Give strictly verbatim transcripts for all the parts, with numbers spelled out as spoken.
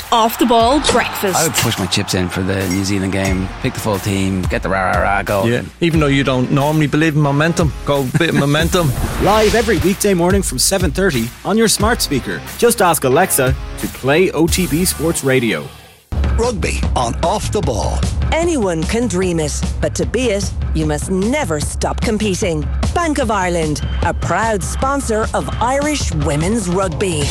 Off the Ball Breakfast. I would push my chips in for the New Zealand game, pick the full team, get the rah rah rah going. Yeah, even though you don't normally believe in momentum, go a bit of momentum. Live every weekday morning from seven thirty on your smart speaker. Just ask Alexa to play O T B Sports Radio. Rugby on Off the Ball. Anyone can dream it, but to be it, you must never stop competing. Bank of Ireland, a proud sponsor of Irish women's rugby.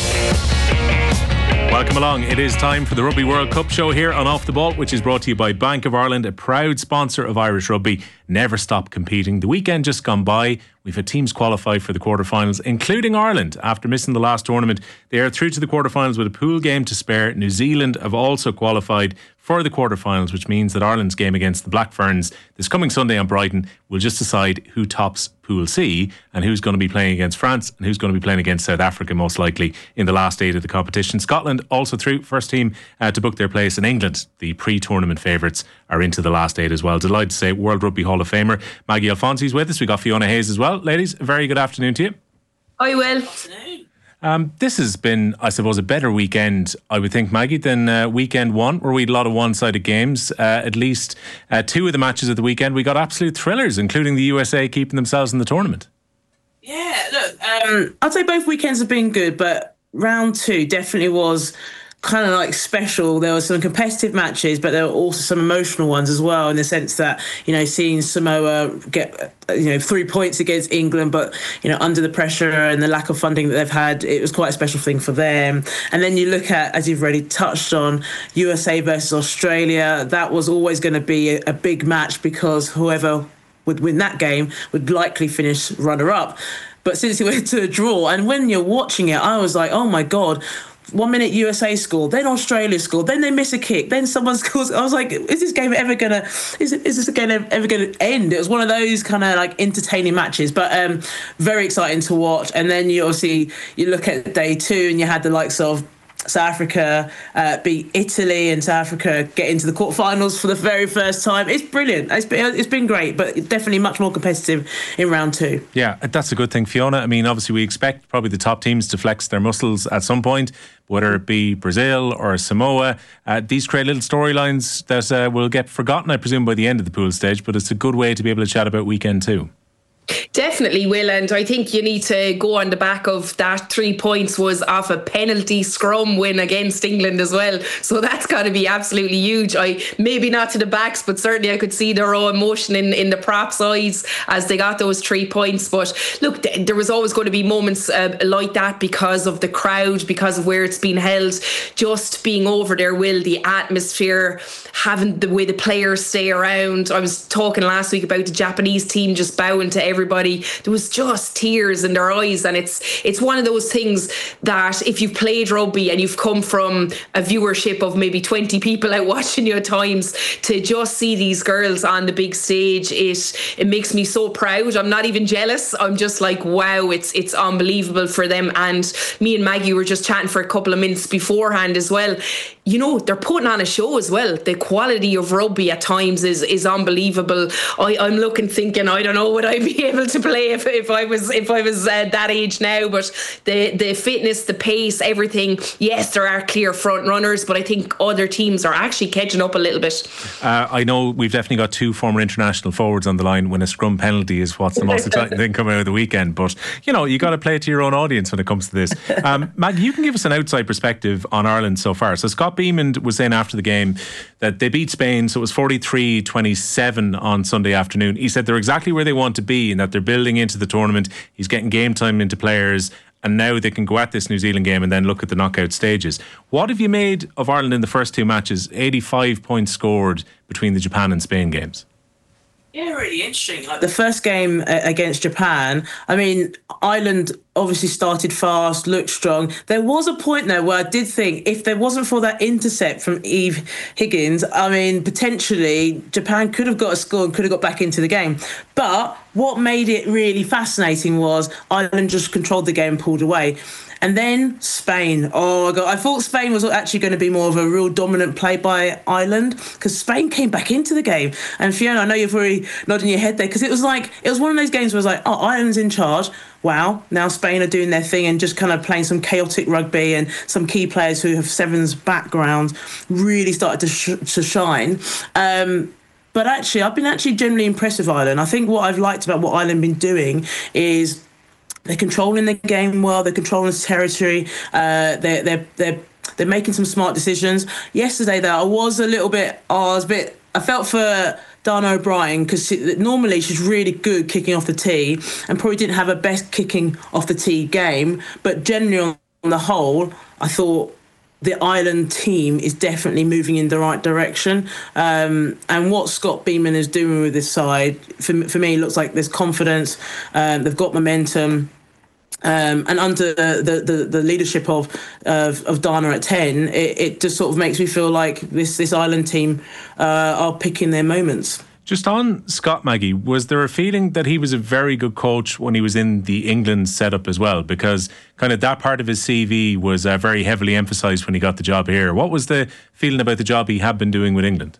Welcome along. It is time for the Rugby World Cup show here on Off the Ball, which is brought to you by Bank of Ireland, a proud sponsor of Irish rugby. Never stop competing. The weekend just gone by, we've had teams qualify for the quarterfinals, including Ireland. After missing the last tournament, they are through to the quarterfinals with a pool game to spare. New Zealand have also qualified for the quarterfinals, which means that Ireland's game against the Black Ferns this coming Sunday on Brighton will just decide who tops Pool C and who's going to be playing against France and who's going to be playing against South Africa most likely in the last eight of the competition. Scotland also through, first team uh, to book their place, and England, the pre-tournament favourites, are into the last eight as well. Delighted to say World Rugby Hall of Famer Maggie Alfonsi is with us. We got Fiona Hayes as well. Ladies, a very good afternoon to you. I will. Um, this has been, I suppose, a better weekend, I would think, Maggie, than uh, weekend one, where we had a lot of one-sided games. Uh, at least uh, two of the matches of the weekend, we got absolute thrillers, including the U S A keeping themselves in the tournament. Yeah, look, um, I'd say both weekends have been good, but round two definitely was kind of like special. There were some competitive matches, but there were also some emotional ones as well, in the sense that, you know, seeing Samoa get, you know, three points against England, but, you know, under the pressure and the lack of funding that they've had, it was quite a special thing for them. And then you look at, as you've already touched on, U S A versus Australia. That was always going to be a, a big match, because whoever would win that game would likely finish runner-up. But since it went to a draw, and when you're watching it, I was like, oh my God, one minute U S A scored, then Australia scored, then they miss a kick, then someone scores. I was like, is this game ever gonna? Is it, is this game ever gonna end? It was one of those kind of like entertaining matches, but um, very exciting to watch. And then you obviously you look at day two, and you had the likes of South Africa uh, beat Italy, and South Africa get into the quarterfinals for the very first time. It's brilliant. It's been, it's been great, but definitely much more competitive in round two. Yeah, that's a good thing, Fiona. I mean, obviously we expect probably the top teams to flex their muscles at some point, whether it be Brazil or Samoa. Uh, these create little storylines that uh, will get forgotten, I presume, by the end of the pool stage, but it's a good way to be able to chat about weekend two. Definitely will, and I think you need to go on the back of that. Three points was off a penalty scrum win against England as well, so that's got to be absolutely huge. I maybe not to the backs, but certainly I could see the raw emotion in, in the props eyes as they got those three points. But look, th- there was always going to be moments uh, like that because of the crowd, because of where it's been held, just being over there, Will, the atmosphere, having the way the players stay around. I was talking last week about the Japanese team just bowing to everybody. There was just tears in their eyes, and it's it's one of those things that if you've played rugby and you've come from a viewership of maybe twenty people out watching you at times, to just see these girls on the big stage, it it makes me so proud. I'm not even jealous. I'm just like, wow, it's it's unbelievable for them. And me and Maggie were just chatting for a couple of minutes beforehand as well. You know, they're putting on a show as well. The quality of rugby at times is is unbelievable. I, I'm looking thinking, I don't know, would I be able to play if, if I was if I was uh, that age now? But the the fitness, the pace, everything, yes, there are clear front runners, but I think other teams are actually catching up a little bit. Uh, I know we've definitely got two former international forwards on the line when a scrum penalty is what's the most exciting thing coming out of the weekend. But, you know, you got to play it to your own audience when it comes to this. Um, Maggie, you can give us an outside perspective on Ireland so far. So Scott Beamond was saying after the game that they beat Spain, so it was forty-three twenty-seven on Sunday afternoon. He said they're exactly where they want to be and that they're building into the tournament. He's getting game time into players, and now they can go at this New Zealand game and then look at the knockout stages. What have you made of Ireland in the first two matches? eighty-five points scored between the Japan and Spain games. Yeah, really interesting. Like the first game uh, against Japan, I mean, Ireland obviously started fast, looked strong. There was a point there where I did think if there wasn't for that intercept from Eve Higgins, I mean, potentially Japan could have got a score and could have got back into the game. But what made it really fascinating was Ireland just controlled the game and pulled away. And then Spain. Oh my God. I thought Spain was actually going to be more of a real dominant play by Ireland, because Spain came back into the game. And Fiona, I know you're already nodding your head there, because it was like, it was one of those games where it was like, oh, Ireland's in charge. Wow, now Spain are doing their thing and just kind of playing some chaotic rugby, and some key players who have Sevens backgrounds really started to, sh- to shine. Um, but actually, I've been actually generally impressed with Ireland. I think what I've liked about what Ireland have been doing is they're controlling the game well, they're controlling the territory, uh, they're, they're, they're, they're making some smart decisions. Yesterday, though, I was a little bit, oh, I was a bit, I felt for Darna O'Brien, because normally she's really good kicking off the tee and probably didn't have her best kicking off the tee game. But generally, on the whole, I thought the Ireland team is definitely moving in the right direction. Um, and what Scott Beeman is doing with this side, for, for me, looks like there's confidence. Um, they've got momentum. Um, and under the, the, the leadership of of, of Darna at ten, it, it just sort of makes me feel like this, this Ireland team uh, are picking their moments. Just on Scott, Maggie, was there a feeling that he was a very good coach when he was in the England setup as well? Because kind of that part of his C V was uh, very heavily emphasised when he got the job here. What was the feeling about the job he had been doing with England?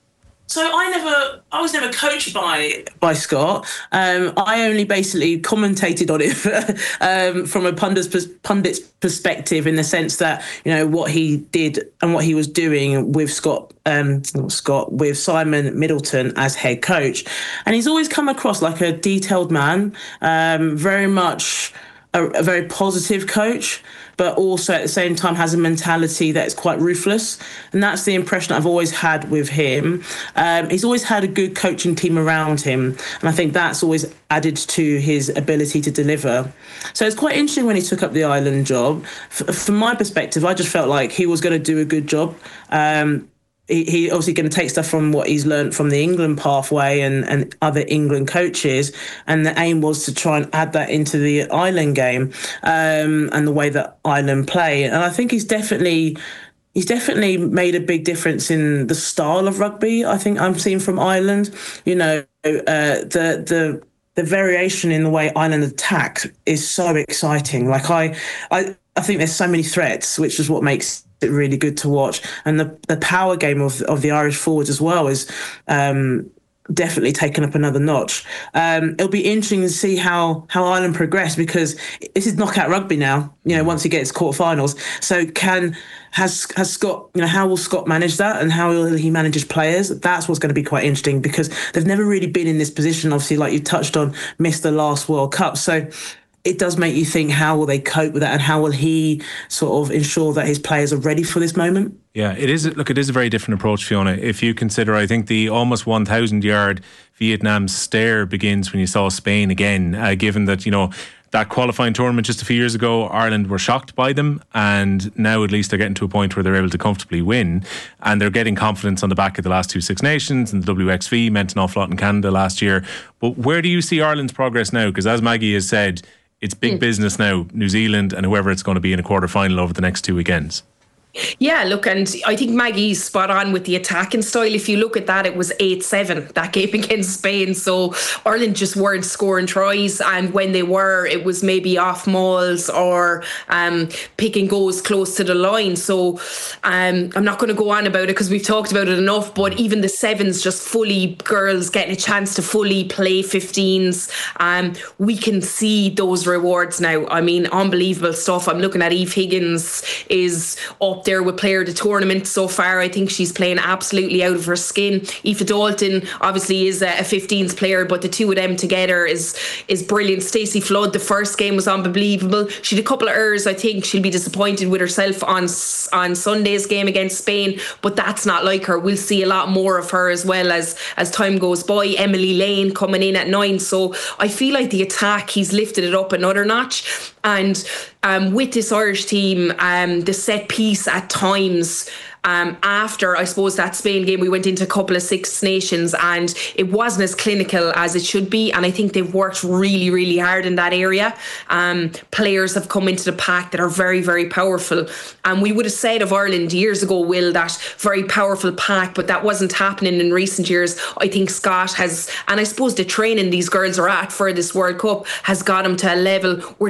So I never, I was never coached by by Scott. Um, I only basically commentated on it um, from a pundit's, pundit's perspective, in the sense that, you know, what he did and what he was doing with Scott, um, not Scott, with Simon Middleton as head coach, and he's always come across like a detailed man, um, very much a, a very positive coach, but also at the same time has a mentality that's quite ruthless. And that's the impression I've always had with him. Um, he's always had a good coaching team around him, and I think that's always added to his ability to deliver. So it's quite interesting when he took up the Ireland job. F- from my perspective, I just felt like he was going to do a good job. Um, He, he obviously going to take stuff from what he's learned from the England pathway and, and other England coaches, and the aim was to try and add that into the Ireland game um, and the way that Ireland play. And I think he's definitely he's definitely made a big difference in the style of rugby I think I'm seeing from Ireland. You know, uh, the the the variation in the way Ireland attack is so exciting. Like I I I think there's so many threats, which is what makes it really good to watch. And the the power game of of the Irish forwards as well is um, definitely taken up another notch. Um, it'll be interesting to see how how Ireland progress, because this is knockout rugby now. You know, once he gets quarterfinals, so can has has Scott? You know, how will Scott manage that, and how will he manage his players? That's what's going to be quite interesting, because they've never really been in this position. Obviously, like you touched on, missed the last World Cup, so it does make you think, how will they cope with that, and how will he sort of ensure that his players are ready for this moment? Yeah, it is. Look, it is a very different approach, Fiona. If you consider, I think the almost one thousand yard Vietnam stare begins when you saw Spain again, uh, given that, you know, that qualifying tournament just a few years ago, Ireland were shocked by them, and now at least they're getting to a point where they're able to comfortably win, and they're getting confidence on the back of the last two Six Nations, and the W X V meant an awful lot in Canada last year. But where do you see Ireland's progress now? Because as Maggie has said, it's big mm. business now, New Zealand and whoever it's going to be in a quarter-final over the next two weekends. Yeah, look, and I think Maggie's spot on with the attacking style. If you look at that, it was eight seven, that game against Spain. So Ireland just weren't scoring tries, and when they were, it was maybe off mauls or um, picking goals close to the line. So um, I'm not going to go on about it because we've talked about it enough, but even the sevens, just fully girls getting a chance to fully play fifteens, um, we can see those rewards now. I mean, unbelievable stuff. I'm looking at Eve Higgins is up there with player of the tournament so far. I think she's playing absolutely out of her skin. Aoife Dalton obviously is a fifteens player, but the two of them together is is brilliant. Stacey Flood, the first game was unbelievable. She had a couple of errors. I think she'll be disappointed with herself on on Sunday's game against Spain, but that's not like her. We'll see a lot more of her as well as as time goes by. Emily Lane coming in at nine. So I feel like the attack, he's lifted it up another notch. And um, with this Irish team, um, the set piece at times, um, after, I suppose, that Spain game, we went into a couple of Six Nations and it wasn't as clinical as it should be. And I think they've worked really, really hard in that area. Um, players have come into the pack that are very, very powerful. And we would have said of Ireland years ago, Will, that very powerful pack, but that wasn't happening in recent years. I think Scott has, and I suppose the training these girls are at for this World Cup has got them to a level where they're getting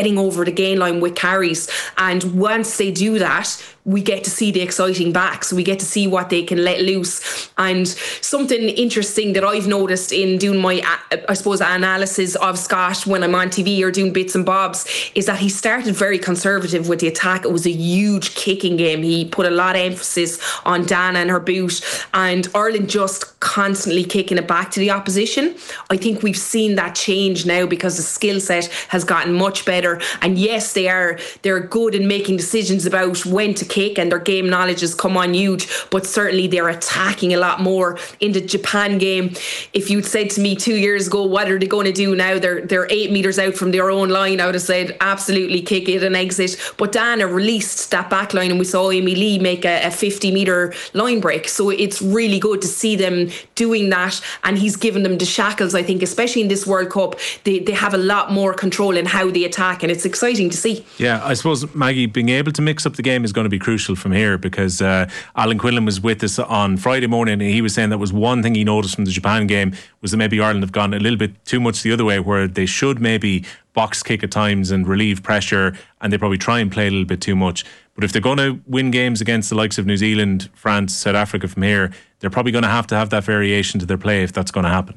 getting over the gain line with carries. And once they do that, we get to see the exciting backs. We get to see what they can let loose. And something interesting that I've noticed in doing my, I suppose, analysis of Scott when I'm on T V or doing bits and bobs is that he started very conservative with the attack. It was a huge kicking game. He put a lot of emphasis on Dana and her boot, and Ireland just constantly kicking it back to the opposition. I think we've seen that change now because the skill set has gotten much better. And yes, they are they're good in making decisions about when to kick, and their game knowledge has come on huge, but certainly they're attacking a lot more. In the Japan game, if you'd said to me two years ago, what are they going to do now? They're they're eight metres out from their own line, I would have said absolutely kick it and exit. But Dana released that back line, and we saw Amy Lee make a, a fifty metre line break. So it's really good to see them doing that, and he's given them the shackles. I think especially in this World Cup, they, they have a lot more control in how they attack, and it's exciting to see. Yeah, I suppose, Maggie, being able to mix up the game is going to be crucial from here, because uh, Alan Quinlan was with us on Friday morning, and he was saying that was one thing he noticed from the Japan game, was that maybe Ireland have gone a little bit too much the other way, where they should maybe box kick at times and relieve pressure, and they probably try and play a little bit too much. But if they're going to win games against the likes of New Zealand, France, South Africa from here, they're probably going to have to have that variation to their play if that's going to happen.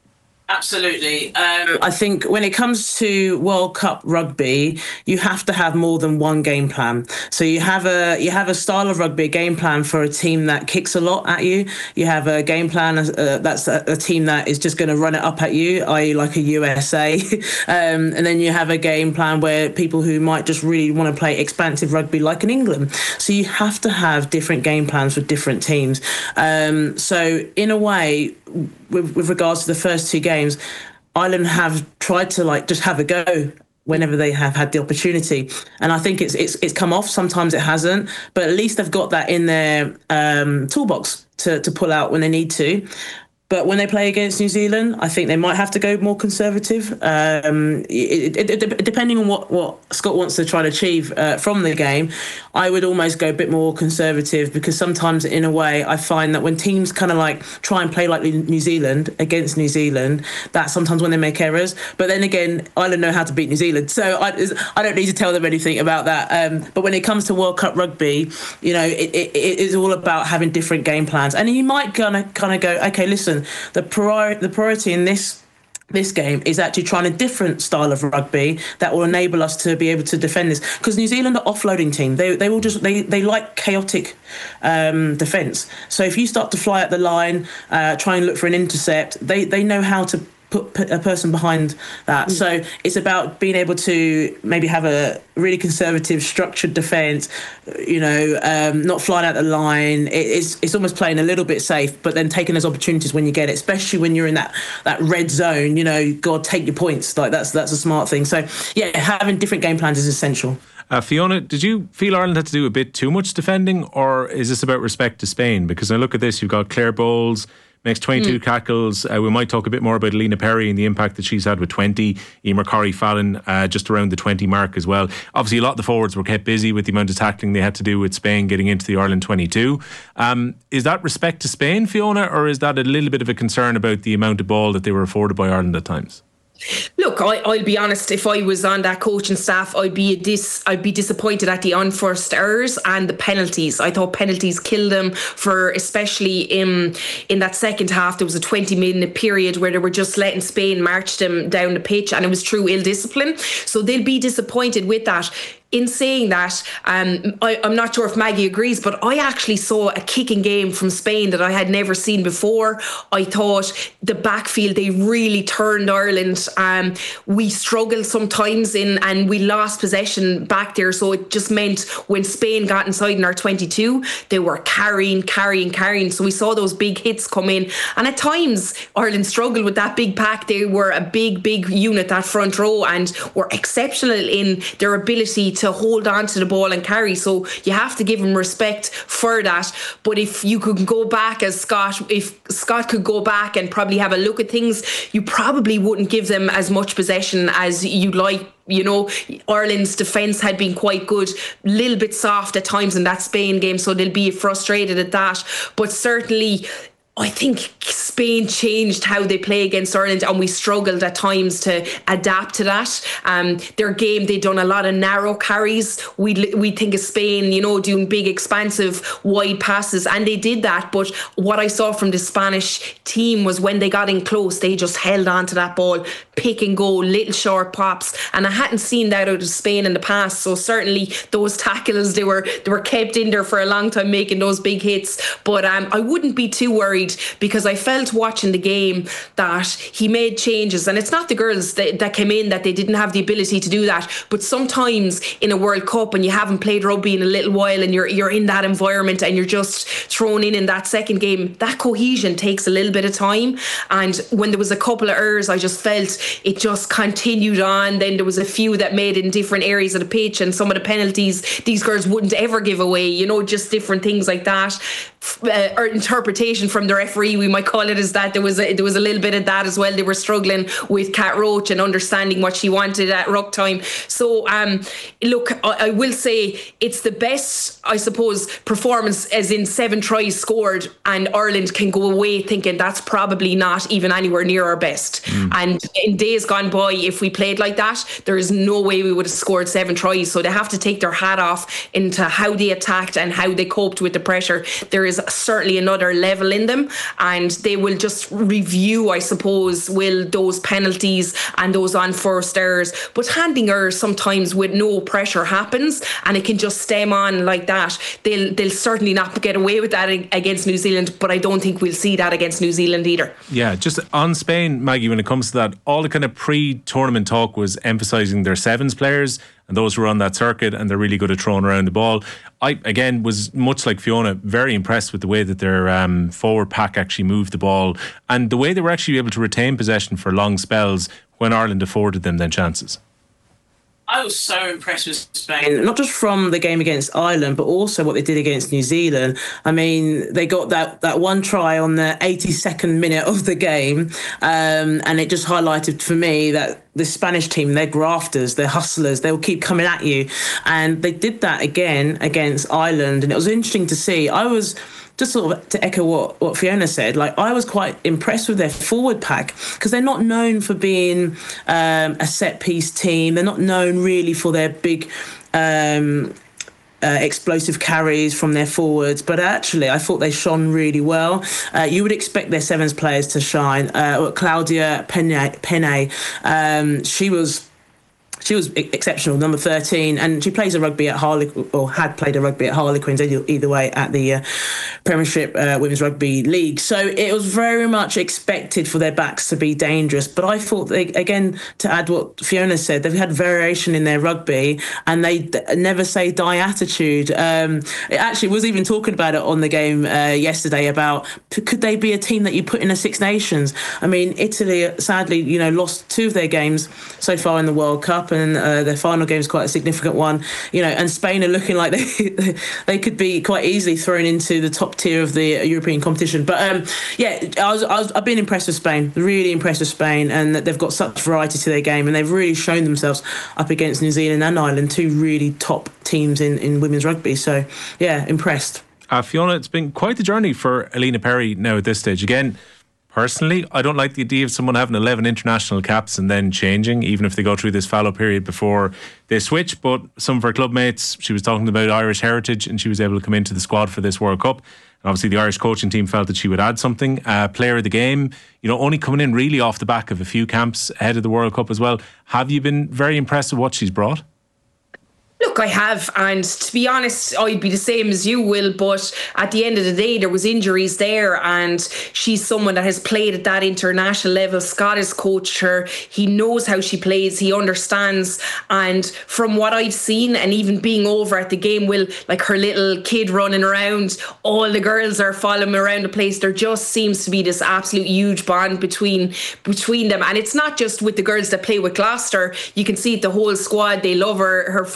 Absolutely. Um, I think when it comes to World Cup rugby, you have to have more than one game plan. So you have a you have a style of rugby, a game plan for a team that kicks a lot at you. You have a game plan uh, that's a, a team that is just going to run it up at you, that is like a U S A. um, and then you have a game plan where people who might just really want to play expansive rugby like in England. So you have to have different game plans for different teams. Um, so in a way, With, with regards to the first two games, Ireland have tried to like just have a go whenever they have had the opportunity, and I think it's it's it's come off. Sometimes it hasn't, but at least they've got that in their um, toolbox to to pull out when they need to. But when they play against New Zealand, I think they might have to go more conservative, um, it, it, it, depending on what, what Scott wants to try to achieve uh, from the game. I would almost go a bit more conservative, because sometimes in a way I find that when teams kind of like try and play like New Zealand against New Zealand, that's sometimes when they make errors. But then again, Ireland know how to beat New Zealand, so I, I don't need to tell them anything about that. Um, but when it comes to World Cup rugby, you know, it, it, it is all about having different game plans. And you might kind of kind of go, okay, listen, the priori- the priority in this this game is actually trying a different style of rugby that will enable us to be able to defend this, because New Zealand are offloading team. They they will just they they like chaotic um, defence. So if you start to fly at the line, uh, try and look for an intercept, they they know how to put a person behind that. Mm. So it's about being able to maybe have a really conservative, structured defence, you know, um, not flying out the line. It, it's it's almost playing a little bit safe, but then taking those opportunities when you get it, especially when you're in that, that red zone, you know, God, take your points. Like that's that's a smart thing. So, yeah, having different game plans is essential. Uh, Fiona, did you feel Ireland had to do a bit too much defending, or is this about respect to Spain? Because I look at this, you've got Claire Bowles, makes twenty-two mm. tackles. Uh, we might talk a bit more about Alina Perry and the impact that she's had with twenty. Emer Corrie Fallon uh, just around the twenty mark as well. Obviously, a lot of the forwards were kept busy with the amount of tackling they had to do with Spain getting into the Ireland twenty-two. Um, is that respect to Spain, Fiona, or is that a little bit of a concern about the amount of ball that they were afforded by Ireland at times? Look, I, I'll be honest. If I was on that coaching staff, I'd be a dis. I'd be disappointed at the unforced errors and the penalties. I thought penalties killed them. For especially in in that second half, there was a twenty minute period where they were just letting Spain march them down the pitch, and it was true ill discipline. So they'll be disappointed with that. In saying that, um, I, I'm not sure if Maggie agrees, but I actually saw a kicking game from Spain that I had never seen before. I thought the backfield, they really turned Ireland. Um, we struggled sometimes in, and we lost possession back there. So it just meant when Spain got inside in our twenty-two, they were carrying, carrying, carrying. So we saw those big hits come in. And at times, Ireland struggled with that big pack. They were a big, big unit, that front row, and were exceptional in their ability to to hold on to the ball and carry. So you have to give him respect for that. But if you could go back as Scott, if Scott could go back and probably have a look at things, you probably wouldn't give them as much possession as you'd like. You know, Ireland's defence had been quite good, a little bit soft at times in that Spain game, so they'll be frustrated at that. But certainly, I think Spain changed how they play against Ireland, and we struggled at times to adapt to that. Um, their game, they'd done a lot of narrow carries. We we think of Spain, you know, doing big, expansive, wide passes, and they did that. But what I saw from the Spanish team was when they got in close, they just held on to that ball, pick and go, little short pops, and I hadn't seen that out of Spain in the past. So certainly those tackles, they were they were kept in there for a long time, making those big hits. But um, I wouldn't be too worried, because I felt watching the game that he made changes, and it's not the girls that, that came in that they didn't have the ability to do that, but sometimes in a World Cup and you haven't played rugby in a little while and you're you're in that environment and you're just thrown in in that second game, that cohesion takes a little bit of time. And when there was a couple of errors, I just felt it just continued on. Then there was a few that made it in different areas of the pitch, and some of the penalties these girls wouldn't ever give away, you know, just different things like that. Uh, or interpretation from the referee, we might call it, is that there was a, there was a little bit of that as well. They were struggling with Kat Roach and understanding what she wanted at ruck time. So um, look, I, I will say it's the best, I suppose, performance, as in seven tries scored, and Ireland can go away thinking that's probably not even anywhere near our best. Mm. And in days gone by, if we played like that, there is no way we would have scored seven tries. So they have to take their hat off into how they attacked and how they coped with the pressure. There is certainly another level in them, and they will just review, I suppose, will those penalties and those unforced errors. But handing errors sometimes with no pressure happens, and it can just stem on like that. They'll they'll certainly not get away with that against New Zealand, but I don't think we'll see that against New Zealand either. Yeah, just on Spain, Maggie, when it comes to that, all the kind of pre-tournament talk was emphasising their sevens players and those who are on that circuit, and they're really good at throwing around the ball. I, again, was much like Fiona, very impressed with the way that their um, forward pack actually moved the ball, and the way they were actually able to retain possession for long spells when Ireland afforded them then chances. I was so impressed with Spain, not just from the game against Ireland, but also what they did against New Zealand. I mean, they got that, that one try on the eighty-second minute of the game, um, and it just highlighted for me that the Spanish team, they're grafters, they're hustlers, they'll keep coming at you. And they did that again against Ireland, and it was interesting to see. I was... Just sort of to echo what, what Fiona said, like I was quite impressed with their forward pack, because they're not known for being um, a set-piece team. They're not known really for their big um, uh, explosive carries from their forwards. But actually, I thought they shone really well. Uh, you would expect their sevens players to shine. Uh, Claudia Penne, Penne um, she was... She was exceptional, number thirteen, and she plays a rugby at Harlequin, or had played a rugby at Harlequins, either way, at the uh, Premiership uh, Women's Rugby League. So it was very much expected for their backs to be dangerous. But I thought, they, again, to add what Fiona said, they've had variation in their rugby, and they d- never say die attitude. Um, it actually was even talking about it on the game uh, yesterday about could they be a team that you put in a Six Nations? I mean, Italy, sadly, you know, lost two of their games so far in the World Cup, and uh, their final game is quite a significant one, you know, and Spain are looking like they they could be quite easily thrown into the top tier of the European competition. But um, yeah, I was, I was I've been impressed with Spain, really impressed with Spain, and that they've got such variety to their game, and they've really shown themselves up against New Zealand and Ireland, two really top teams in, in women's rugby. So yeah, impressed. Uh, Fiona, it's been quite the journey for Alina Perry now at this stage. Again, personally, I don't like the idea of someone having eleven international caps and then changing, even if they go through this fallow period before they switch. But some of her club mates, she was talking about Irish heritage, and she was able to come into the squad for this World Cup. And obviously the Irish coaching team felt that she would add something. Uh, player of the game, you know, only coming in really off the back of a few camps ahead of the World Cup as well. Have you been very impressed with what she's brought? Look, I have, and to be honest, I'd be the same as you, Will, but at the end of the day, there was injuries there, and she's someone that has played at that international level. Scott has coached her. He knows how she plays. He understands, and from what I've seen, and even being over at the game, Will, like her little kid running around, all the girls are following around the place. There just seems to be this absolute huge bond between between them, and it's not just with the girls that play with Gloucester. You can see it, the whole squad, they love her, her family side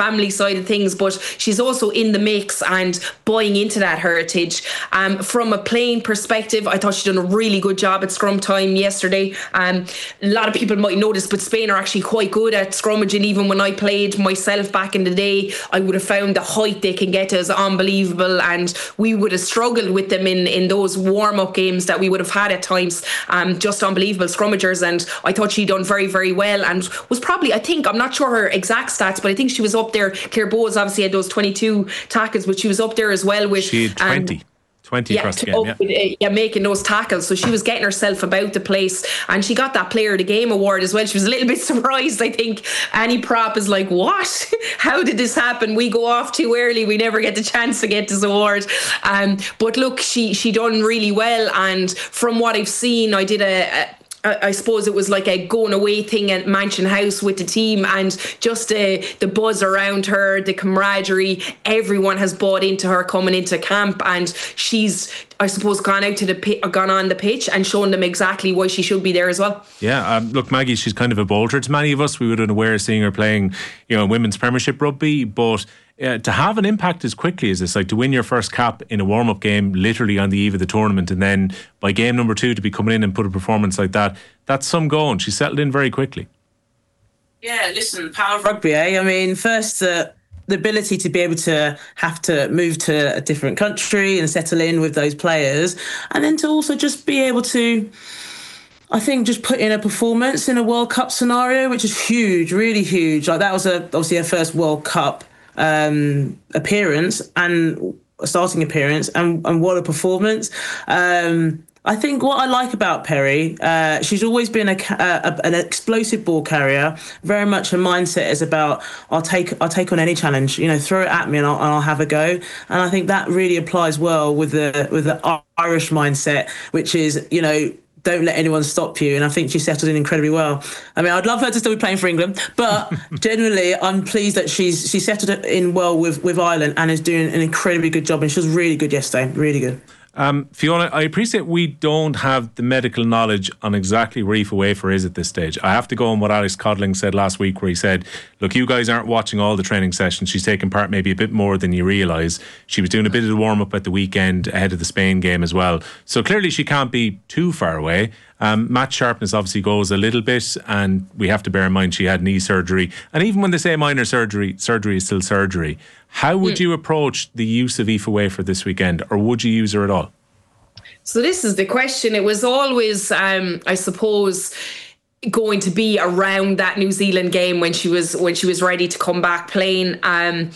side of things, but she's also in the mix and buying into that heritage. Um, from a playing perspective, I thought she'd done a really good job at scrum time yesterday. Um, a lot of people might notice, but Spain are actually quite good at scrummaging. Even when I played myself back in the day, I would have found the height they can get to is unbelievable, and we would have struggled with them in, in those warm-up games that we would have had at times. Um, just unbelievable scrummagers, and I thought she'd done very, very well, and was probably, I think, I'm not sure her exact stats, but I think she was up there. Claire Bowes obviously had those twenty-two tackles, but she was up there as well with... She had twenty. Um, twenty yeah, across the game, yeah. yeah, making those tackles. So she was getting herself about the place, and she got that Player of the Game award as well. She was a little bit surprised, I think. Annie Prop is like, what? How did this happen? We go off too early. We never get the chance to get this award. Um, but look, she she done really well, and from what I've seen, I did a... a I suppose it was like a going away thing at Mansion House with the team, and just uh, the buzz around her, the camaraderie, everyone has bought into her coming into camp, and she's, I suppose, gone out to the pit, gone on the pitch and shown them exactly why she should be there as well. Yeah, um, look, Maggie, she's kind of a bolter to many of us. We would have been aware of seeing her playing, you know, women's Premiership rugby, but Uh, to have an impact as quickly as this, like to win your first cap in a warm-up game literally on the eve of the tournament, and then by game number two to be coming in and put a performance like that, that's some going. She settled in very quickly. Yeah, listen, power of rugby, eh? I mean, first, uh, the ability to be able to have to move to a different country and settle in with those players, and then to also just be able to, I think, just put in a performance in a World Cup scenario, which is huge, really huge. Like that was a, obviously her first World Cup um appearance and a starting appearance, and, and what a performance. um I think what I like about Perry, uh she's always been a, a an explosive ball carrier. Very much her mindset is about I'll take I'll take on any challenge, you know, throw it at me and I'll, and I'll have a go. And I think that really applies well with the with the Irish mindset, which is, you know, don't let anyone stop you. And I think she settled in incredibly well. I mean, I'd love her to still be playing for England, but generally I'm pleased that she's she settled in well with, with Ireland and is doing an incredibly good job. And she was really good yesterday, really good. Um, Fiona, I appreciate we don't have the medical knowledge on exactly where Aoife Wafer is at this stage. I have to go on what Alex Codling said last week, where he said, look, you guys aren't watching all the training sessions. She's taken part maybe a bit more than you realise. She was doing a bit of the warm-up at the weekend ahead of the Spain game as well. So clearly she can't be too far away. Um, match sharpness obviously goes a little bit, and we have to bear in mind she had knee surgery. And even when they say minor surgery, surgery is still surgery. How would mm. you approach the use of Aoife Wafer this weekend, or would you use her at all? So this is the question. It was always, um, I suppose, going to be around that New Zealand game when she was when she was ready to come back playing. Um,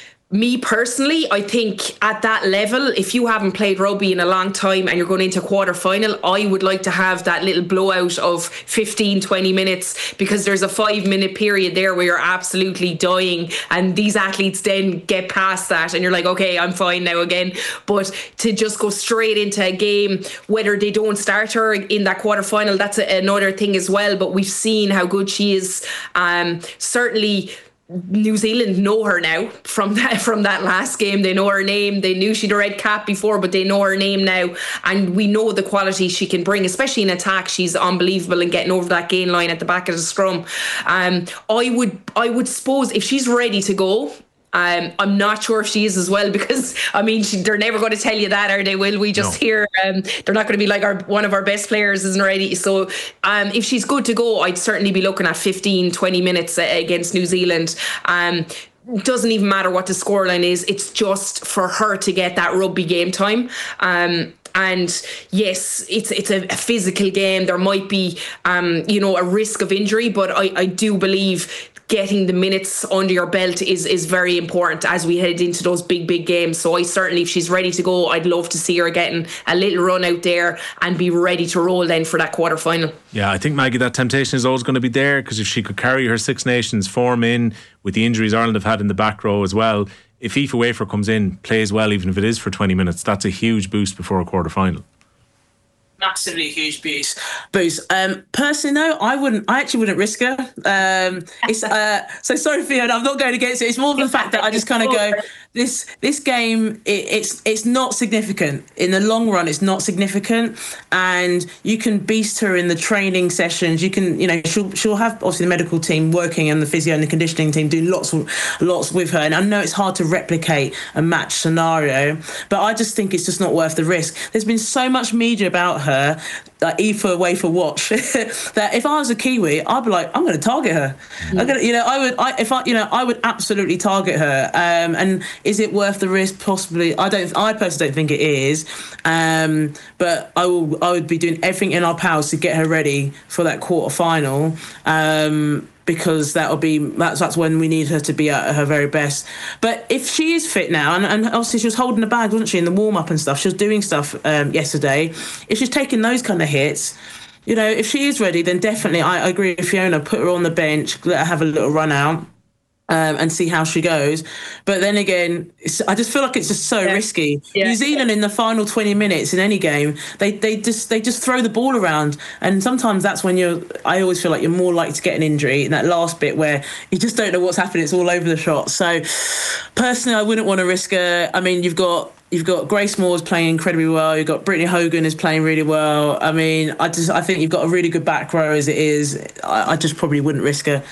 Me personally, I think at that level, if you haven't played rugby in a long time and you're going into a quarter final, I would like to have that little blowout of fifteen, twenty minutes, because there's a five minute period there where you're absolutely dying, and these athletes then get past that and you're like, okay, I'm fine now again. But to just go straight into a game, whether they don't start her in that quarter final, that's a, another thing as well. But we've seen how good she is. Um, certainly New Zealand know her now from that from that last game. They know her name. They knew she'd a red cap before, but they know her name now, and we know the quality she can bring, especially in attack. She's unbelievable in getting over that gain line at the back of the scrum. Um, I would I would suppose if she's ready to go. Um, I'm not sure if she is as well, because I mean she, they're never going to tell you that, are they? Will we just no. hear um, they're not going to be like our one of our best players isn't ready. So um, if she's good to go, I'd certainly be looking at fifteen, twenty minutes against New Zealand. Um, doesn't even matter what the scoreline is. It's just for her to get that rugby game time. Um, And yes, it's it's a, a physical game. There might be, um, you know, a risk of injury, but I, I do believe getting the minutes under your belt is is very important as we head into those big, big games. So I certainly, if she's ready to go, I'd love to see her getting a little run out there and be ready to roll then for that quarter final. Yeah, I think, Maggie, that temptation is always going to be there, because if she could carry her Six Nations form in with the injuries Ireland have had in the back row as well, if Aoife Wafer comes in, plays well, even if it is for twenty minutes, that's a huge boost before a quarter final. Massively huge boost. Boost. Um, personally, though, I wouldn't. I actually wouldn't risk her. Um, it's uh, so sorry, Fiona. I'm not going against it. It's more the fact that I just kind of go. this this game it, it's it's not significant in the long run. It's not significant, and you can beast her in the training sessions. You can, you know, she'll she'll have obviously the medical team working and the physio and the conditioning team doing lots of lots with her. And I know it's hard to replicate a match scenario, but I just think it's just not worth the risk. There's been so much media about her, like E for way for watch, that if I was a Kiwi, I'd be like, I'm going to target her. Mm. I'm gonna, you know, I would, I, if I, you know, I would absolutely target her. Um, and is it worth the risk? Possibly. I don't. I personally don't think it is. Um, but I will. I would be doing everything in our powers to get her ready for that quarter final. Um, because that'll be that's that's when we need her to be at her very best. But if she is fit now, and, and obviously she was holding the bag, wasn't she, in the warm up and stuff? She was doing stuff um, yesterday. If she's taking those kind of hits, you know, if she is ready, then definitely I, I agree with Fiona. Put her on the bench, let her have a little run out. Um, and see how she goes. But then again, it's, I just feel like it's just so yeah. risky. Yeah. New Zealand in the final twenty minutes in any game, they they just they just throw the ball around, and sometimes that's when you're. I always feel like you're more likely to get an injury in that last bit where you just don't know what's happening. It's all over the shot. So personally, I wouldn't want to risk her. I mean, you've got. You've got Grace Moore's playing incredibly well. You've got Brittany Hogan is playing really well. I mean, I just I think you've got a really good back row as it is. I, I just probably wouldn't risk her.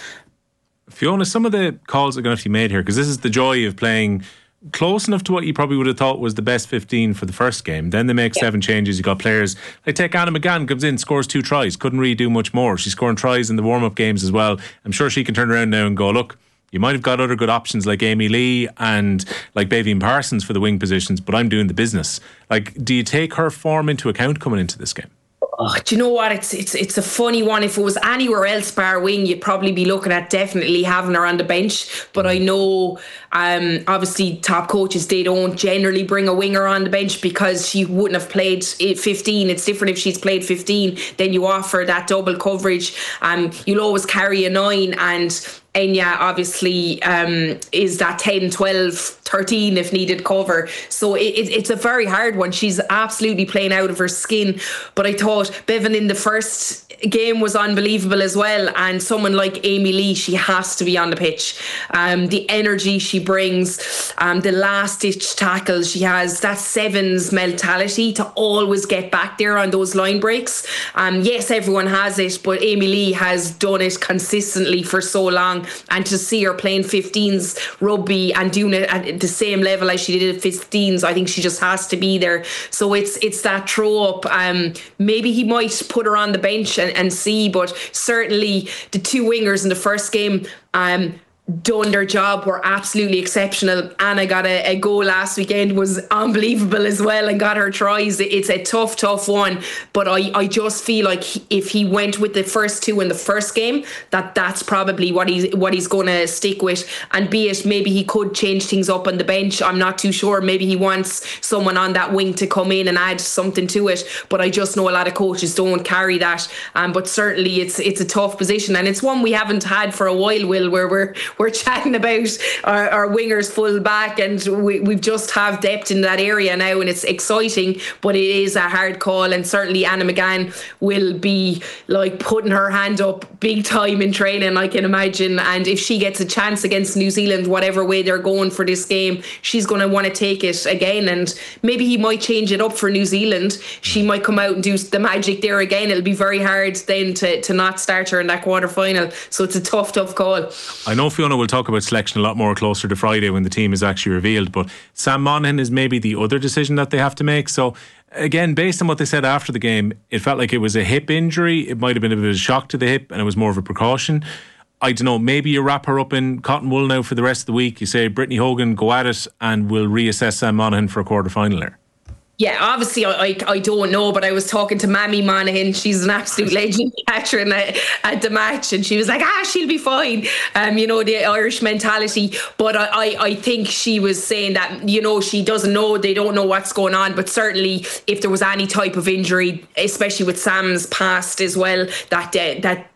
Fiona, some of the calls are going to have to be made here, because this is the joy of playing close enough to what you probably would have thought was the best fifteen for the first game. Then they make yeah. seven changes. You got players like take Anna McGann, comes in, scores two tries, couldn't really do much more. She's scoring tries in the warm-up games as well. I'm sure she can turn around now and go, look, you might have got other good options like Amy Lee and like Bavian Parsons for the wing positions, but I'm doing the business. Like, do you take her form into account coming into this game? Oh, do you know what? It's it's it's a funny one. If it was anywhere else bar wing, you'd probably be looking at definitely having her on the bench. But I know, um, obviously, top coaches, they don't generally bring a winger on the bench because she wouldn't have played fifteen. It's different if she's played fifteen. Then you offer that double coverage. Um, you'll always carry a nine, and Enya obviously um, is that ten, twelve, thirteen if needed cover. So it, it, it's a very hard one. She's absolutely playing out of her skin. But I thought Bevan in the first game was unbelievable as well. And someone like Amy Lee, she has to be on the pitch. Um, the energy she brings, um, the last ditch tackles, she has that sevens mentality to always get back there on those line breaks. Um, yes, everyone has it, but Amy Lee has done it consistently for so long. And to see her playing fifteens rugby and doing it at the same level as she did at fifteens, I think she just has to be there. So it's it's that throw up. Um, maybe he might put her on the bench and, and see, but certainly the two wingers in the first game um, done their job, were absolutely exceptional. Anna got a, a goal last weekend, was unbelievable as well, and got her tries. It's a tough, tough one, but I, I just feel like if he went with the first two in the first game, that that's probably what he's what he's going to stick with. And be it maybe he could change things up on the bench, I'm not too sure. Maybe he wants someone on that wing to come in and add something to it, but I just know a lot of coaches don't carry that. Um, but certainly it's it's a tough position, and it's one we haven't had for a while, Will, where we're we're chatting about our, our wingers full back, and we we just have depth in that area now, and it's exciting, but it is a hard call. And certainly Anna McGann will be like putting her hand up big time in training, I can imagine. And if she gets a chance against New Zealand, whatever way they're going for this game, she's going to want to take it again. And maybe he might change it up for New Zealand. She might come out and do the magic there again. It'll be very hard then to, to not start her in that quarter final. So it's a tough, tough call. I know Fiona will talk about selection a lot more closer to Friday when the team is actually revealed, but Sam Monaghan is maybe the other decision that they have to make. So again, based on what they said after the game, it felt like it was a hip injury. It might have been a bit of a shock to the hip, and it was more of a precaution. I don't know, maybe you wrap her up in cotton wool now for the rest of the week. You say Brittany Hogan, go at it, and we'll reassess Sam Monaghan for a quarter final there. Yeah, obviously I, I I don't know, but I was talking to Mammy Monaghan. She's an absolute legend catcher at, at the match, and she was like, ah, she'll be fine. Um, you know, the Irish mentality. But I, I, I think she was saying that, you know, she doesn't know, they don't know what's going on, but certainly if there was any type of injury, especially with Sam's past as well, that uh, that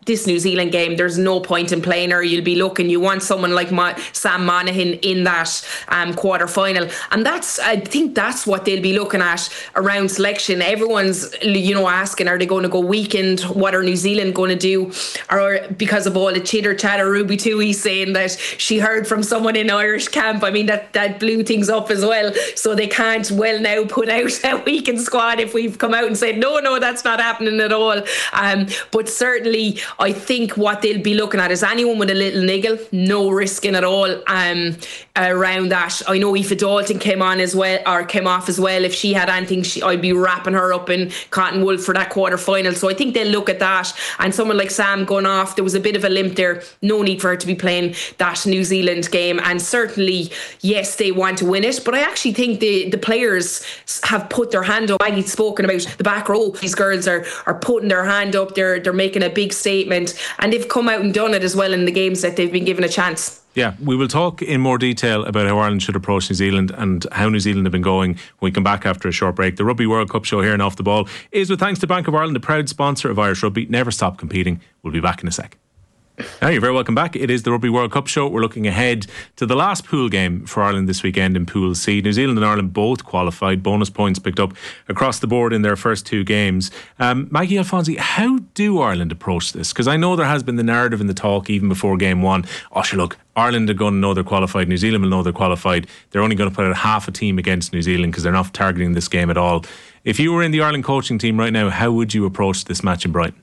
this New Zealand game, there's no point in playing her. You'll be looking, you want someone like Ma- Sam Monaghan in that um, quarter final, and that's I think that's what they'll be looking at around selection. Everyone's, you know, asking, are they going to go weekend? What are New Zealand going to do? Or because of all the chitter chatter, Ruby Tui saying that she heard from someone in Irish camp. I mean, that that blew things up as well. So they can't well now put out a weekend squad if we've come out and said no, no, that's not happening at all. Um, but certainly, I think what they'll be looking at is anyone with a little niggle, no risking at all um, around that. I know Aoife Dalton came on as well, or came off as well. If she had anything, she, I'd be wrapping her up in cotton wool for that quarter final. So I think they'll look at that. And someone like Sam going off, there was a bit of a limp there. No need for her to be playing that New Zealand game. And certainly, yes, they want to win it. But I actually think the, the players have put their hand up. Maggie's spoken about the back row. These girls are are putting their hand up. They're they're making a big statement, and they've come out and done it as well in the games that they've been given a chance. Yeah, we will talk in more detail about how Ireland should approach New Zealand and how New Zealand have been going when we come back after a short break. The Rugby World Cup show here and Off the Ball is with thanks to Bank of Ireland, the proud sponsor of Irish Rugby. Never stop competing. We'll be back in a sec. Now, you're very welcome back. It is the Rugby World Cup show. We're looking ahead to the last pool game for Ireland this weekend in Pool C. New Zealand and Ireland both qualified. Bonus points picked up across the board in their first two games. Um, Maggie Alfonsi, how do Ireland approach this? Because I know there has been the narrative in the talk even before game one. Oh, sure, look, Ireland are going to know they're qualified. New Zealand will know they're qualified. They're only going to put out half a team against New Zealand because they're not targeting this game at all. If you were in the Ireland coaching team right now, how would you approach this match in Brighton?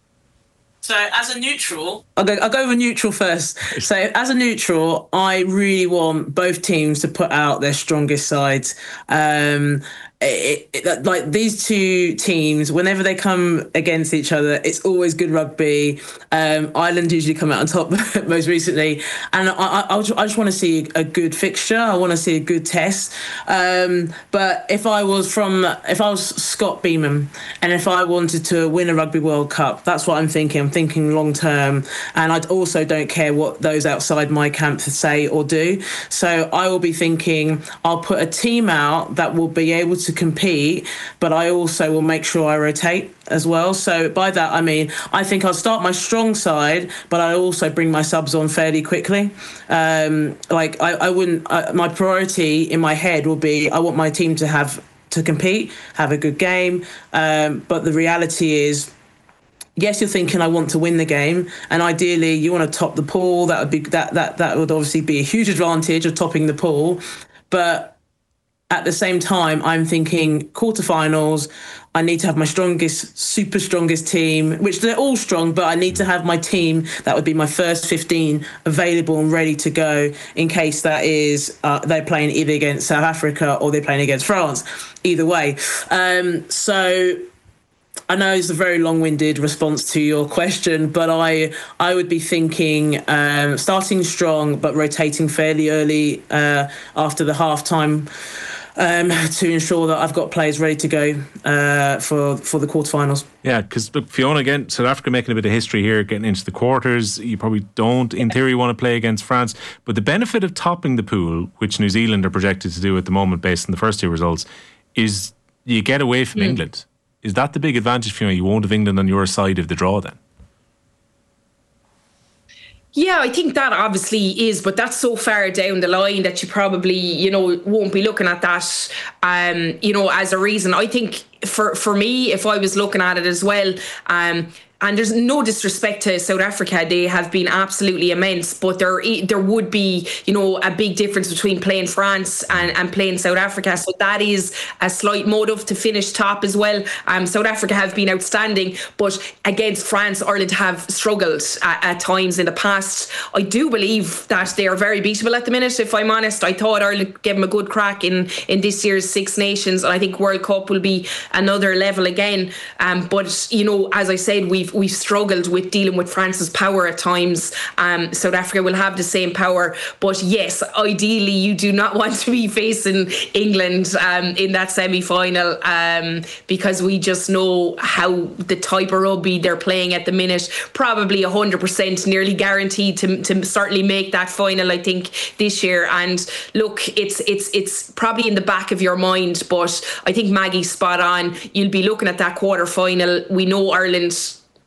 So as a neutral, I'll go, I'll go with neutral first. So as a neutral, I really want both teams to put out their strongest sides. Um, it, it, like these two teams, whenever they come against each other, it's always good rugby. Um, Ireland usually come out on top most recently, and I, I, I just want to see a good fixture. I want to see a good test. Um, but if I was from, if I was Scott Beeman, and if I wanted to win a Rugby World Cup, that's what I'm thinking. I'm thinking long term, and I also don't care what those outside my camp say or do. So I will be thinking I'll put a team out that will be able to to compete, but I also will make sure I rotate as well. So by that I mean I think I'll start my strong side, but I also bring my subs on fairly quickly. Um, like I, I wouldn't. Uh, my priority in my head will be I want my team to have to compete, have a good game. Um, but the reality is, yes, you're thinking I want to win the game, and ideally you want to top the pool. That would be that that that would obviously be a huge advantage of topping the pool, but at the same time, I'm thinking quarterfinals, I need to have my strongest, super strongest team, which they're all strong, but I need to have my team that would be my first fifteen available and ready to go in case that is uh, they're playing either against South Africa or they're playing against France. Either way. Um, so I know it's a very long-winded response to your question, but I I would be thinking um, starting strong but rotating fairly early uh, after the half-time um, to ensure that I've got players ready to go uh, for, for the quarterfinals. Yeah, because Fiona, again, South Africa making a bit of history here, getting into the quarters. You probably don't, in theory, want to play against France. But the benefit of topping the pool, which New Zealand are projected to do at the moment based on the first two results, is you get away from mm. England. Is that the big advantage for you? You won't have England on your side of the draw then? Yeah, I think that obviously is, but that's so far down the line that you probably, you know, won't be looking at that, um, you know, as a reason. I think for, for me, if I was looking at it as well, um, and there's no disrespect to South Africa, they have been absolutely immense, but there there would be, you know, a big difference between playing France and, and playing South Africa. So that is a slight motive to finish top as well. Um, South Africa have been outstanding, but against France, Ireland have struggled at, at times in the past. I do believe that they are very beatable at the minute, if I'm honest. I thought Ireland gave them a good crack in, in this year's Six Nations, and I think World Cup will be another level again. Um, but, you know, as I said, we've We've struggled with dealing with France's power at times. Um, South Africa will have the same power. But yes, ideally, you do not want to be facing England um, in that semi-final um, because we just know how the type of rugby they're playing at the minute. Probably one hundred percent nearly guaranteed to, to certainly make that final, I think, this year. And look, it's it's it's probably in the back of your mind, but I think Maggie's spot on. You'll be looking at that quarter final. We know Ireland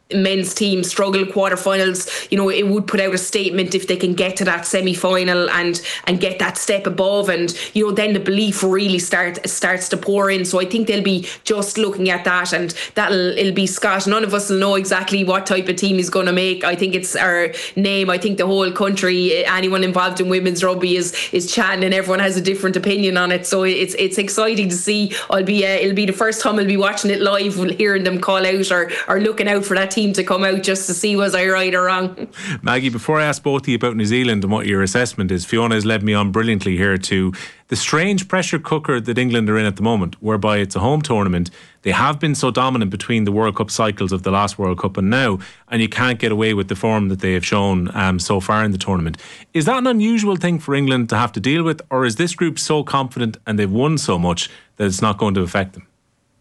men's team struggle quarterfinals, you know, it would put out a statement if they can get to that semi-final and and get that step above, and you know, then the belief really start starts to pour in. So I think they'll be just looking at that, and that'll it'll be Scott. None of us will know exactly what type of team he's going to make. I think it's our name. I think the whole country, anyone involved in women's rugby is is chatting, and everyone has a different opinion on it. So it's it's exciting to see. I'll be uh, it'll be the first time I'll be watching it live, hearing them call out or or looking out for that team to come out, just to see was I right or wrong. Maggie, before I ask both of you about New Zealand and what your assessment is, Fiona has led me on brilliantly here to the strange pressure cooker that England are in at the moment, whereby it's a home tournament. They have been so dominant between the World Cup cycles of the last World Cup and now, and you can't get away with the form that they have shown um, so far in the tournament. Is that an unusual thing for England to have to deal with, or is this group so confident and they've won so much that it's not going to affect them?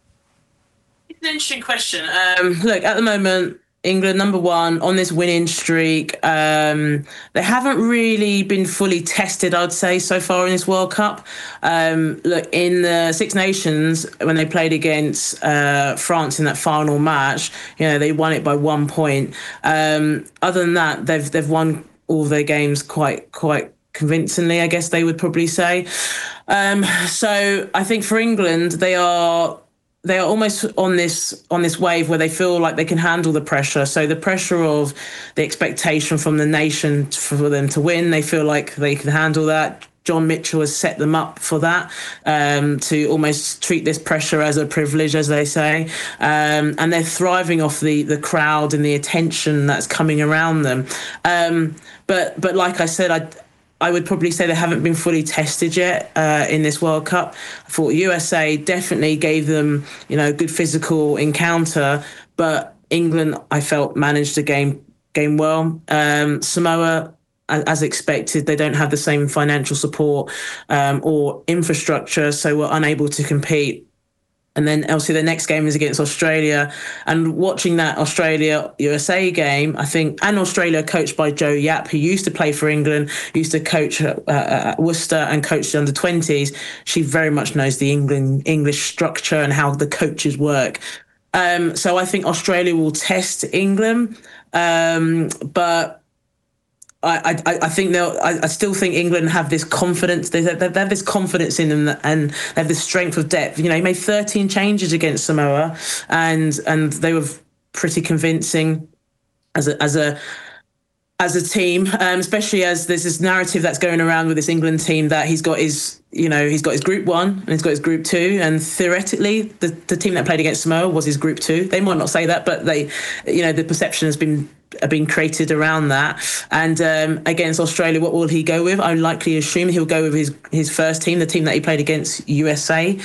It's an interesting question. Um, look, at the moment, England number one on this winning streak. Um, they haven't really been fully tested, I'd say, so far in this World Cup. Um, look, in the Six Nations, when they played against uh, France in that final match, you know, they won it by one point. Um, other than that, they've they've won all their games quite quite convincingly, I guess they would probably say. Um, so I think for England, they are. They are almost on this on this wave where they feel like they can handle the pressure. So the pressure of the expectation from the nation for them to win, they feel like they can handle that. John Mitchell has set them up for that, um, to almost treat this pressure as a privilege, as they say. Um, and they're thriving off the the crowd and the attention that's coming around them. Um, but but like I said, I. I would probably say they haven't been fully tested yet uh, in this World Cup. I thought U S A definitely gave them, you know, a good physical encounter, but England, I felt, managed the game game well. Um, Samoa, as expected, they don't have the same financial support um, or infrastructure, so were unable to compete. And then obviously the next game is against Australia. And watching that Australia-U S A game, I think, and Australia coached by Joe Yapp, who used to play for England, used to coach uh, at Worcester and coached the under twenties. She very much knows the England English structure and how the coaches work. Um, so I think Australia will test England. Um, but I, I, I think they'll. I, I still think England have this confidence. They, they, they have this confidence in them, and they have this strength of depth. You know, he made thirteen changes against Samoa, and and they were pretty convincing as a as a as a team. Um, especially as there's this narrative that's going around with this England team that he's got his, you know, he's got his Group One and he's got his Group Two, and theoretically, the the team that played against Samoa was his Group Two. They might not say that, but they, you know, the perception has been. Have been created around that. And um, against Australia, what will he go with? I likely assume he'll go with his his first team, the team that he played against U S A.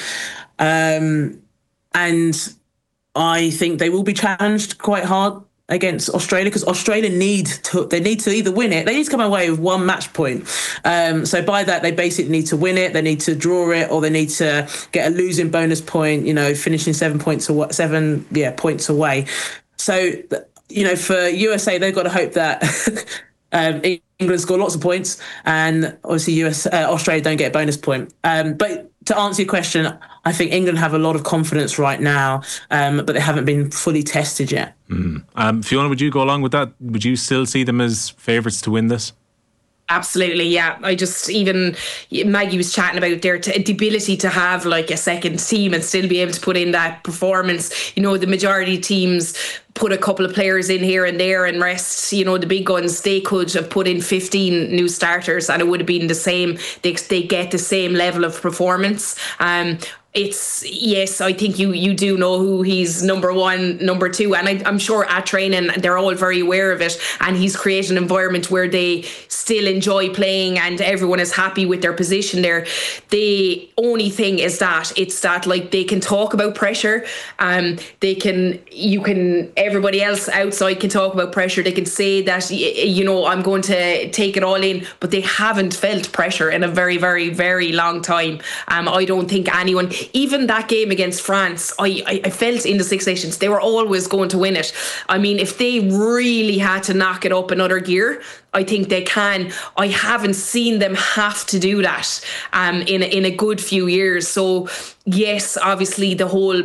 Um, and I think they will be challenged quite hard against Australia, because Australia need to they need to either win it, they need to come away with one match point. Um, so by that, they basically need to win it, they need to draw it, or they need to get a losing bonus point, you know, finishing seven points or what seven yeah points away. So you know, for U S A, they've got to hope that um, England score lots of points, and obviously U S uh, Australia don't get a bonus point. Um, but to answer your question, I think England have a lot of confidence right now, um, but they haven't been fully tested yet. Mm. Um, Fiona, would you go along with that? Would you still see them as favourites to win this? Absolutely, yeah. I just, even Maggie was chatting about their t- the ability to have like a second team and still be able to put in that performance. You know, the majority of teams put a couple of players in here and there and rest, you know, the big guns. They could have put in fifteen new starters and it would have been the same. They, they get the same level of performance. Um, It's yes, I think you you do know who he's number one, number two, and I, I'm sure at training they're all very aware of it. And he's created an environment where they still enjoy playing, and everyone is happy with their position there. The only thing is that it's that like they can talk about pressure, um, they can you can everybody else outside can talk about pressure. They can say that, you know, I'm going to take it all in, but they haven't felt pressure in a very, very, very long time. Um, I don't think anyone. Even that game against France, I, I, I felt in the Six Nations, they were always going to win it. I mean, if they really had to knock it up another gear, I think they can. I haven't seen them have to do that um, in, in a good few years. So, yes, obviously the whole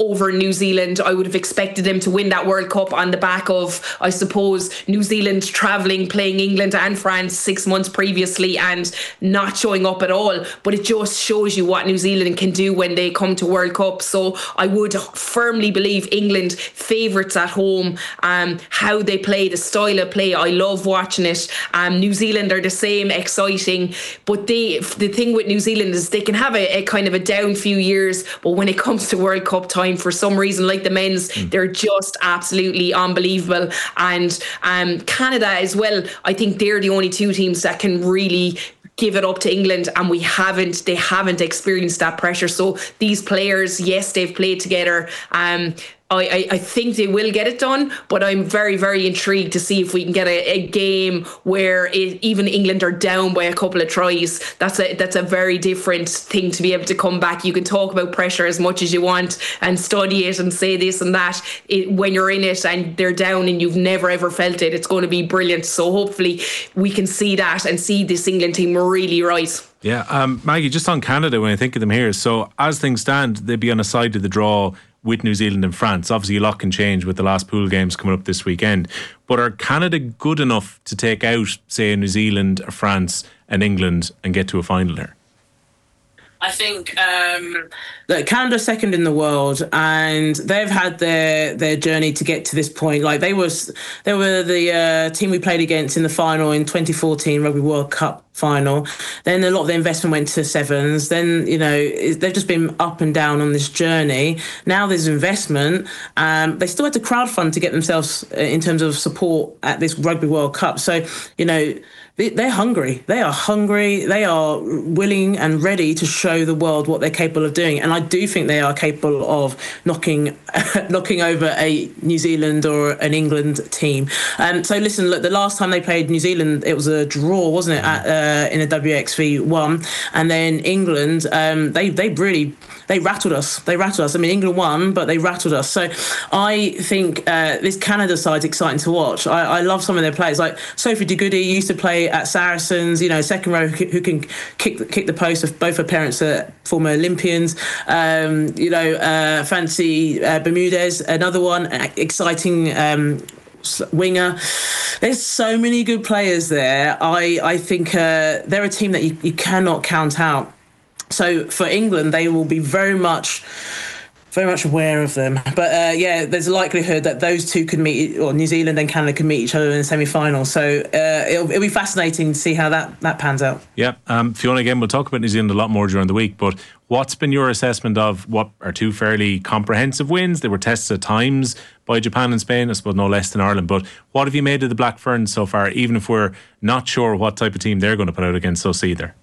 over New Zealand. I would have expected them to win that World Cup on the back of, I suppose, New Zealand travelling, playing England and France six months previously and not showing up at all. But it just shows you what New Zealand can do when they come to World Cup. So I would firmly believe England favourites at home. Um, how they play, the style of play, I love watching it. Um, New Zealand are the same, exciting. But they, the thing with New Zealand is they can have a, a kind of a down few years, but when it comes to World Cup time, for some reason, like the men's, mm. they're just absolutely unbelievable. And um, Canada as well, I think they're the only two teams that can really give it up to England, and we haven't they haven't experienced that pressure. So these players, yes, they've played together. um I, I think they will get it done, but I'm very, very intrigued to see if we can get a, a game where it, even England are down by a couple of tries. That's a that's a very different thing to be able to come back. You can talk about pressure as much as you want and study it and say this and that. It, when you're in it and they're down and you've never ever felt it, it's going to be brilliant. So hopefully we can see that and see this England team really rise. Yeah, um, Maggie, just on Canada, when I think of them here, so as things stand, they'd be on a side of the draw with New Zealand and France. Obviously, a lot can change with the last pool games coming up this weekend. But are Canada good enough to take out, say, New Zealand, France and England and get to a final there? I think um, that Canada's second in the world, and they've had their their journey to get to this point. Like they was, they were the uh, team we played against in the final in twenty fourteen Rugby World Cup final. Then a lot of the investment went to sevens. Then, you know, they've just been up and down on this journey. Now there's investment. Um, they still had to crowdfund to get themselves in terms of support at this Rugby World Cup. So, you know, they're hungry. They are hungry. They are willing and ready to show the world what they're capable of doing. And I do think they are capable of knocking knocking over a New Zealand or an England team. Um, so listen, look, the last time they played New Zealand, it was a draw, wasn't it, at, uh, in a W X V one. And then England, um, they they really they rattled us. They rattled us. I mean, England won, but they rattled us. So I think uh, this Canada side's exciting to watch. I, I love some of their players. Like Sophie De Goede used to play at Saracens, you know, second row who can kick kick the post. Of both her parents are former Olympians. Um, you know, uh, Fancy uh, Bermudez, another one, exciting um, winger. There's so many good players there. I I think uh, they're a team that you, you cannot count out. So for England, they will be very much. Very much aware of them. But uh, yeah, there's a likelihood that those two could meet, or New Zealand and Canada could meet each other in the semi-final. So uh, it'll, it'll be fascinating to see how that, that pans out. Yeah, um, Fiona, again, we'll talk about New Zealand a lot more during the week, but what's been your assessment of what are two fairly comprehensive wins? They were tested at times by Japan and Spain, I suppose no less than Ireland. But what have you made of the Black Ferns so far, even if we're not sure what type of team they're going to put out against us either?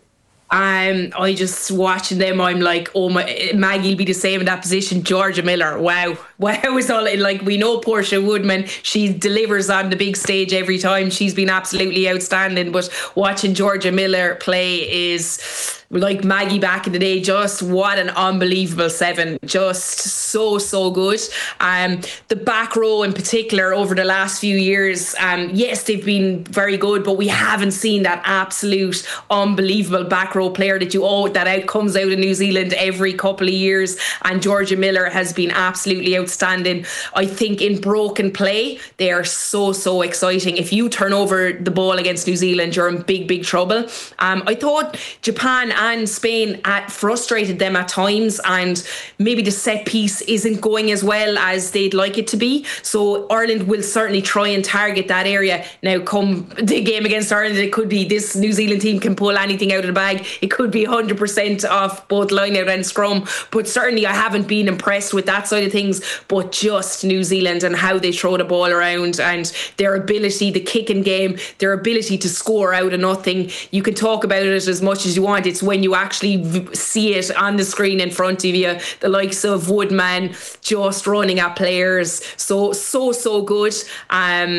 Um, I just watching them, I'm like, oh my, Maggie'll be the same in that position. Georgia Miller, wow, wow is all. Like, we know Portia Woodman, she delivers on the big stage every time. She's been absolutely outstanding. But watching Georgia Miller play is, like Maggie back in the day, just what an unbelievable seven. Just so, so good. Um, the back row in particular over the last few years, um, yes, they've been very good, but we haven't seen that absolute unbelievable back row player that you oh that out comes out of New Zealand every couple of years. And Georgia Miller has been absolutely outstanding. I think in broken play, they are so, so exciting. If you turn over the ball against New Zealand, you're in big, big trouble. Um, I thought Japan and Spain at frustrated them at times, and maybe the set piece isn't going as well as they'd like it to be. So Ireland will certainly try and target that area. Now, come the game against Ireland, it could be this New Zealand team can pull anything out of the bag. It could be one hundred percent off both line out and scrum. But certainly I haven't been impressed with that side of things. But just New Zealand and how they throw the ball around and their ability, the kicking game, their ability to score out of nothing. You can talk about it as much as you want. It's when you actually v- see it on the screen in front of you. The likes of Woodman just running at players. So, so, so good. Um,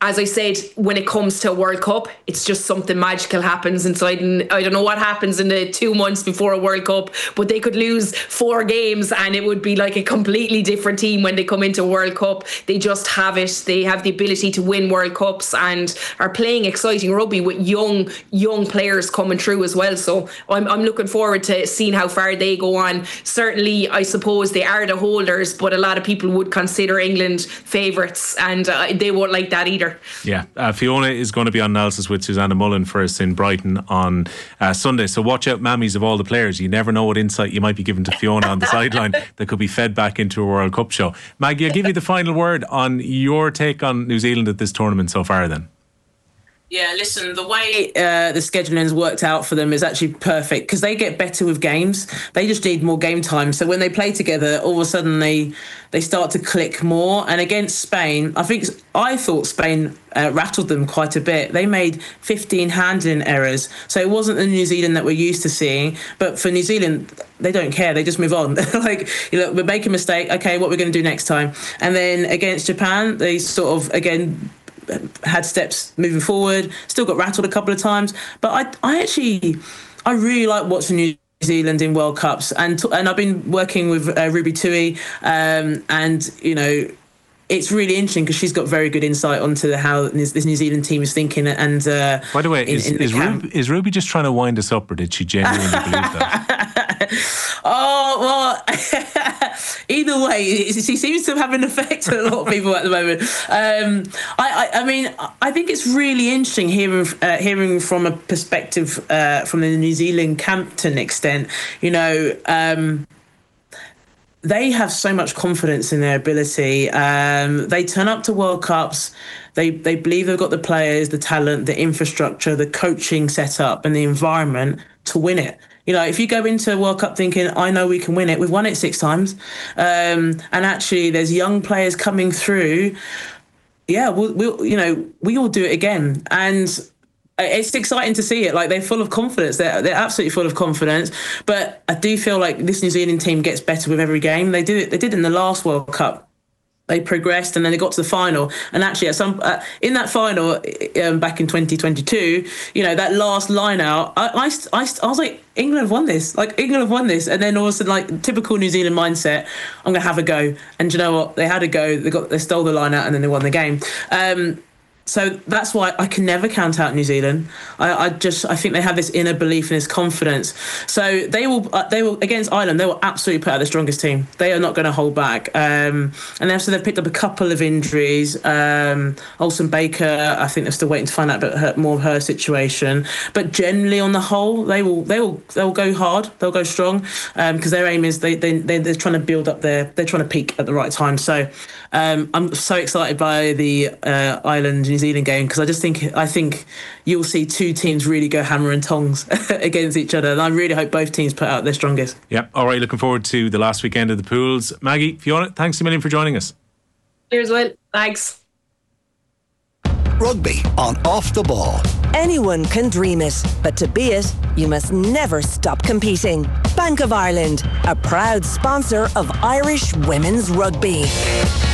as I said, when it comes to a World Cup, it's just something magical happens inside. And I don't know what happens in the two months before a World Cup, but they could lose four games and it would be like a completely different team when they come into a World Cup. They just have it. They have the ability to win World Cups and are playing exciting rugby with young, young players coming through as well. So I'm, I'm looking forward to seeing how far they go on. Certainly, I suppose they are the holders, but a lot of people would consider England favourites, and uh, they won't like that either. Yeah, uh, Fiona is going to be on analysis with Susanna Mullen for us in Brighton on uh, Sunday. So watch out, mammies of all the players. You never know what insight you might be given to Fiona on the sideline that could be fed back into a World Cup show. Maggie, I'll give you the final word on your take on New Zealand at this tournament so far then. Yeah, listen, the way uh, the scheduling's worked out for them is actually perfect because they get better with games. They just need more game time. So when they play together, all of a sudden they they start to click more. And against Spain, I think I thought Spain uh, rattled them quite a bit. They made fifteen handling errors. So it wasn't the New Zealand that we're used to seeing. But for New Zealand, they don't care. They just move on. Like, you know, we make a mistake. OK, what we're going to do next time? And then against Japan, they sort of, again, had steps moving forward, still got rattled a couple of times, but I I actually I really like watching New Zealand in World Cups, and and I've been working with uh, Ruby Tui, um, and you know it's really interesting because she's got very good insight onto how this New Zealand team is thinking. And uh, by the way, in, is, in the is, Ruby, is Ruby just trying to wind us up, or did she genuinely believe that? Oh, well, either way, she seems to have an effect on a lot of people at the moment. Um, I, I, I mean, I think it's really interesting hearing uh, hearing from a perspective uh, from the New Zealand camp to an extent. You know, um, they have so much confidence in their ability. Um, they turn up to World Cups. They they believe they've got the players, the talent, the infrastructure, the coaching setup, and the environment to win it. You know, if you go into a World Cup thinking, I know we can win it, we've won it six times. Um, and actually, there's young players coming through. Yeah, we'll, we'll, you know, we all do it again. And it's exciting to see it. Like, they're full of confidence. They're, they're absolutely full of confidence. But I do feel like this New Zealand team gets better with every game. They do it. They did in the last World Cup. They progressed and then they got to the final. And actually, at some uh, in that final um, back in twenty twenty-two, you know, that last line out, I, I, I, I was like, England have won this. Like, England have won this. And then all of a sudden, like, typical New Zealand mindset, I'm going to have a go. And you know what? They had a go. They got they stole the line out and then they won the game. Um, So that's why I can never count out New Zealand. I, I just I think they have this inner belief and this confidence. So they will uh, they will against Ireland. They will absolutely put out the strongest team. They are not going to hold back. Um, and then so they've picked up a couple of injuries. Um, Olsen Baker, I think they're still waiting to find out about her, more of her situation. But generally, on the whole, they will they will they will go hard. They'll go strong because um, their aim is they they they they're trying to build up their they're trying to peak at the right time. So um, I'm so excited by the uh, Ireland New Zealand game because I just think I think you'll see two teams really go hammer and tongs against each other, and I really hope both teams put out their strongest. Yeah, all right, looking forward to the last weekend of the pools. Maggie, Fiona, thanks a million for joining us. Cheers, Will. Thanks. Rugby on Off the Ball. Anyone can dream it, but to be it, you must never stop competing. Bank of Ireland, a proud sponsor of Irish women's rugby.